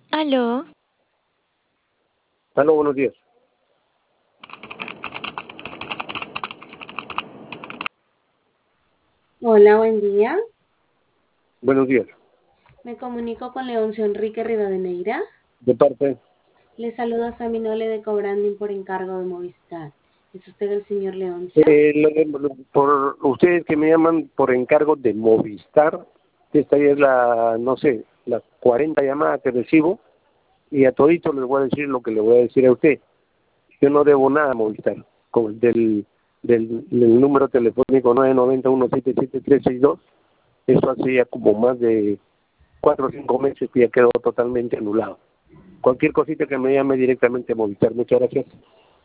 Aló, Aló, buenos días. Hola, buen día. Buenos días. Me comunico con Leoncio Enrique Rivadeneira. De parte, Le saluda Saminole de Cobranding por encargo de Movistar. ¿Es usted el señor Leoncio? por ustedes que me llaman por encargo de Movistar, esta ya es la, no sé, la 40 llamada que recibo, y a todito les voy a decir lo que le voy a decir a usted. Yo no debo nada a Movistar. Con del número telefónico 991-177-362, eso hace ya como más de 4 o 5 meses que ya quedó totalmente anulado. Cualquier cosita que me llame directamente a Movistar. Muchas gracias.